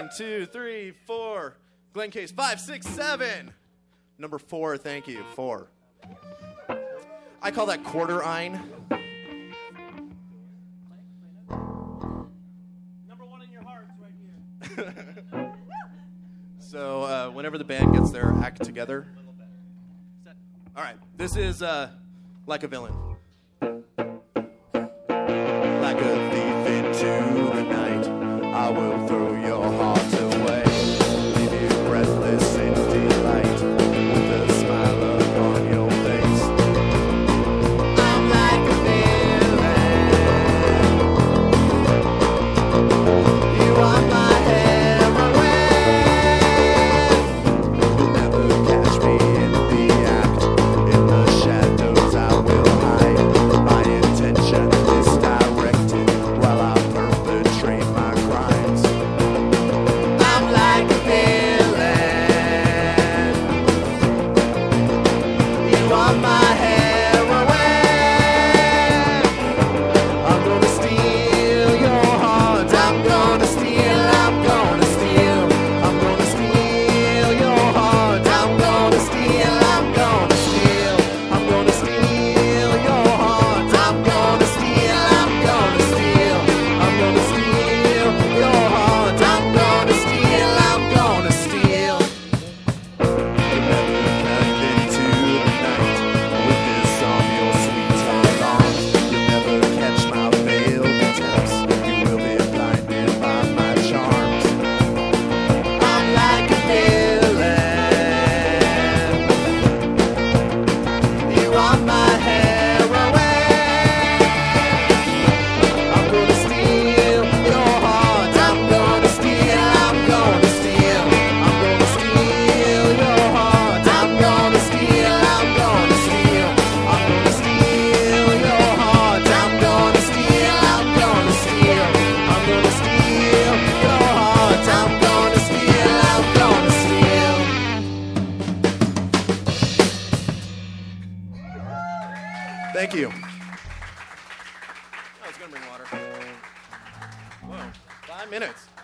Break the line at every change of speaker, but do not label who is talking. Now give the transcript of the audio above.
2, 3, 4. Glenn Case, 5, 6, 7. Number 4, thank you, 4. I call that quarter-ein.
Number 1 in your hearts right here.
So whenever the band gets their act together. All right, this is Like a Villain. Like a thief into the night, I will throw your heart away, leave you breathless in delight, with a smile upon your face. I'm like a villain, you are my heroine. You'll never catch me in the act, in the shadows I will hide, my intention misdirected while I perpetrate my crimes. I'm like a villain, you are my heroine. I'm gonna steal your heart, I'm gonna steal, I'm gonna steal, I'm gonna steal your heart, I'm gonna steal, I'm gonna steal, I'm gonna steal your heart, I'm gonna steal, I'm gonna steal, I'm gonna steal your heart, I'm gonna steal, I'm gonna steal. You'll never cut into the night with this on your sweet tongue. You'll never catch my veiled attempts. You will be blinded by my charms. I'm like a villain. You are my heroine. I'm gonna steal your heart. I'm gonna steal. I'm gonna steal. I'm gonna steal your heart. I'm gonna steal. I'm gonna steal. I'm gonna steal your heart. I'm gonna steal. I'm gonna steal. I'm gonna steal your heart. I'm gonna steal. I'm gonna steal. Thank you. I was gonna bring water. Whoa, 5 minutes.